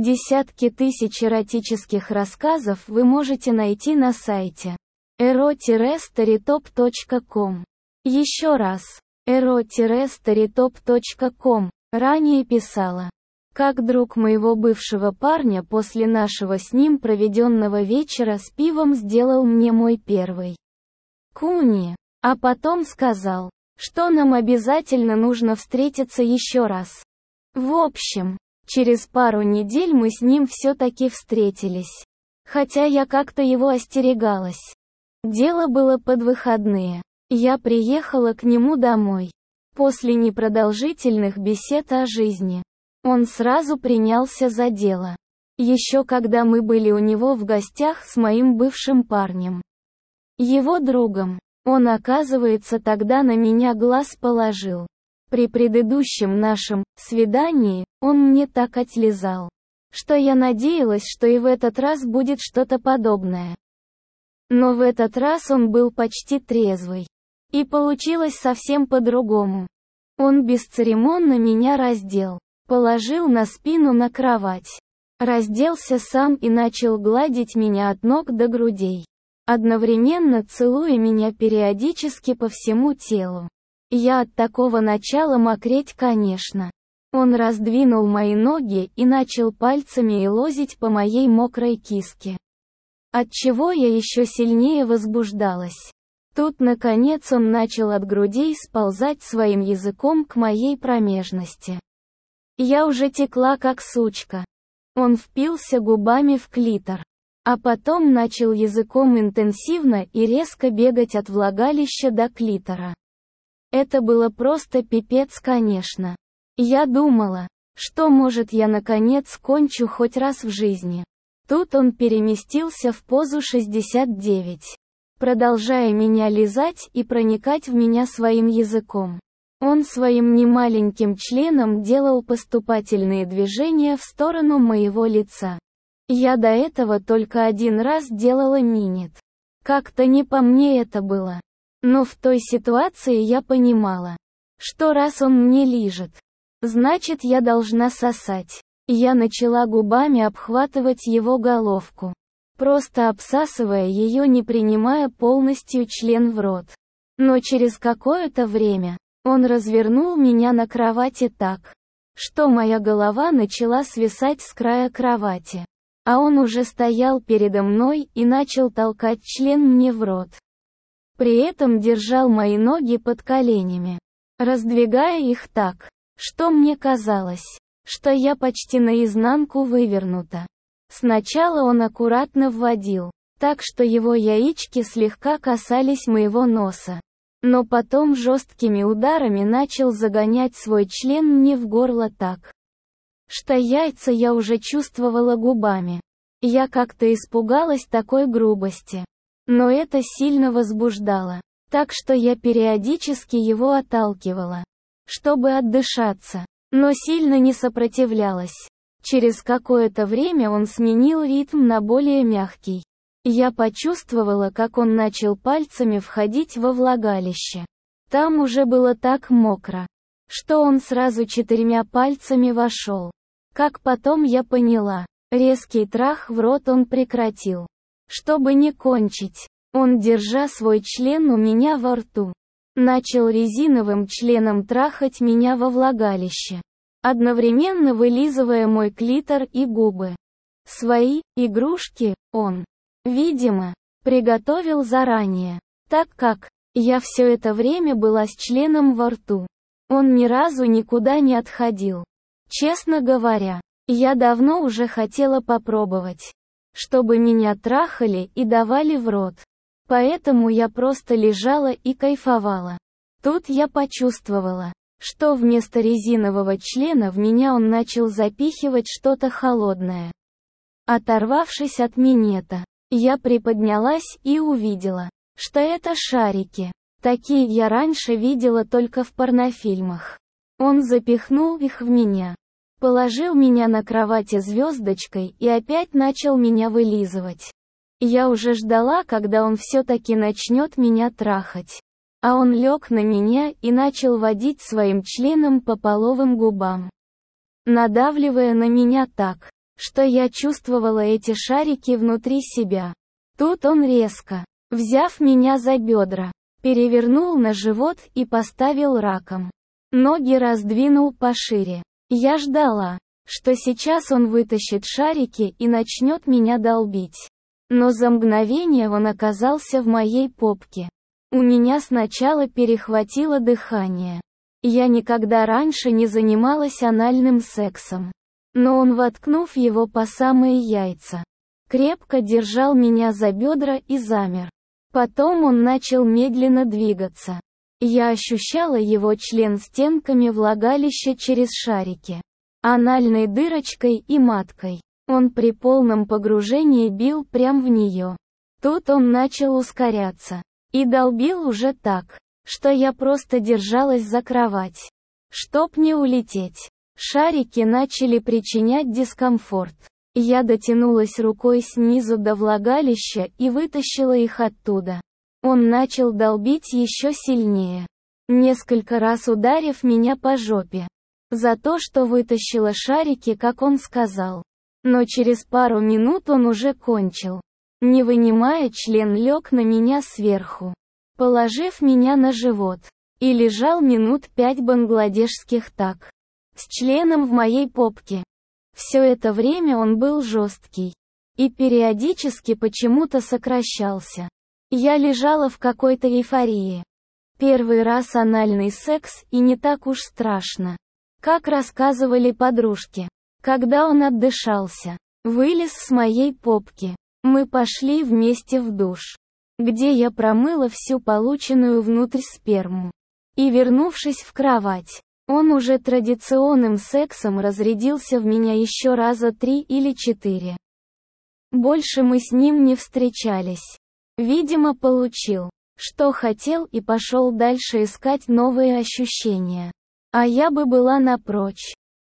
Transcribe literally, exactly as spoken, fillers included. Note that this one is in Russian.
Десятки тысяч эротических рассказов вы можете найти на сайте эро старитоп точка ком. Еще раз, эро старитоп точка ком. Ранее писала, как друг моего бывшего парня после нашего с ним проведенного вечера с пивом сделал мне мой первый куни, а потом сказал, что нам обязательно нужно встретиться еще раз. В общем, через пару недель мы с ним все-таки встретились. Хотя я как-то его остерегалась. Дело было под выходные. Я приехала к нему домой. После непродолжительных бесед о жизни. Он сразу принялся за дело. Еще когда мы были у него в гостях с моим бывшим парнем. Его другом. Он, оказывается, тогда на меня глаз положил. При предыдущем нашем свидании он мне так отлизал, что я надеялась, что и в этот раз будет что-то подобное. Но в этот раз он был почти трезвый. И получилось совсем по-другому. Он бесцеремонно меня раздел, положил на спину на кровать, разделся сам и начал гладить меня от ног до грудей, одновременно целуя меня периодически по всему телу. Я от такого начала мокреть, конечно. Он раздвинул мои ноги и начал пальцами елозить по моей мокрой киске. Отчего я еще сильнее возбуждалась. Тут, наконец, он начал от грудей сползать своим языком к моей промежности. Я уже текла как сучка. Он впился губами в клитор. А потом начал языком интенсивно и резко бегать от влагалища до клитора. Это было просто пипец, конечно. Я думала, что, может, я наконец кончу хоть раз в жизни. Тут он переместился в позу шестьдесят девять, продолжая меня лизать и проникать в меня своим языком. Он своим немаленьким членом делал поступательные движения в сторону моего лица. Я до этого только один раз делала минет. Как-то не по мне это было. Но в той ситуации я понимала, что раз он мне лижет, значит, я должна сосать. Я начала губами обхватывать его головку, просто обсасывая ее, не принимая полностью член в рот. Но через какое-то время он развернул меня на кровати так, что моя голова начала свисать с края кровати, а он уже стоял передо мной и начал толкать член мне в рот. При этом держал мои ноги под коленями, раздвигая их так, что мне казалось, что я почти наизнанку вывернута. Сначала он аккуратно вводил, так что его яички слегка касались моего носа. Но потом жесткими ударами начал загонять свой член мне в горло так, что яйца я уже чувствовала губами. Я как-то испугалась такой грубости. Но это сильно возбуждало, так что я периодически его отталкивала, чтобы отдышаться, но сильно не сопротивлялась. Через какое-то время он сменил ритм на более мягкий. Я почувствовала, как он начал пальцами входить во влагалище. Там уже было так мокро, что он сразу четырьмя пальцами вошел. Как потом я поняла, резкий трах в рот он прекратил. Чтобы не кончить, он, держа свой член у меня во рту, начал резиновым членом трахать меня во влагалище, одновременно вылизывая мой клитор и губы. Свои игрушки он, видимо, приготовил заранее, так как я все это время была с членом во рту. Он ни разу никуда не отходил. Честно говоря, я давно уже хотела попробовать, чтобы меня трахали и давали в рот. Поэтому я просто лежала и кайфовала. Тут я почувствовала, что вместо резинового члена в меня он начал запихивать что-то холодное. Оторвавшись от минета, я приподнялась и увидела, что это шарики. Такие я раньше видела только в порнофильмах. Он запихнул их в меня, положил меня на кровати звездочкой и опять начал меня вылизывать. Я уже ждала, когда он все-таки начнет меня трахать. А он лег на меня и начал водить своим членом по половым губам, надавливая на меня так, что я чувствовала эти шарики внутри себя. Тут он резко, взяв меня за бедра, перевернул на живот и поставил раком. Ноги раздвинул пошире. Я ждала, что сейчас он вытащит шарики и начнет меня долбить. Но за мгновение он оказался в моей попке. У меня сначала перехватило дыхание. Я никогда раньше не занималась анальным сексом. Но он, воткнув его по самые яйца, крепко держал меня за бедра и замер. Потом он начал медленно двигаться. Я ощущала его член стенками влагалища через шарики, анальной дырочкой и маткой. Он при полном погружении бил прямо в нее. Тут он начал ускоряться. И долбил уже так, что я просто держалась за кровать, чтоб не улететь. Шарики начали причинять дискомфорт. Я дотянулась рукой снизу до влагалища и вытащила их оттуда. Он начал долбить еще сильнее, несколько раз ударив меня по жопе. За то, что вытащила шарики, как он сказал. Но через пару минут он уже кончил. Не вынимая, член лег на меня сверху, положив меня на живот, и лежал минут пять бангладешских так, с членом в моей попке. Все это время он был жесткий. И периодически почему-то сокращался. Я лежала в какой-то эйфории. Первый раз анальный секс, и не так уж страшно. Как рассказывали подружки. Когда он отдышался, вылез с моей попки, мы пошли вместе в душ, где я промыла всю полученную внутрь сперму. И вернувшись в кровать, он уже традиционным сексом разрядился в меня еще раза три или четыре. Больше мы с ним не встречались. Видимо, получил, что хотел, и пошел дальше искать новые ощущения. А я бы была напрочь.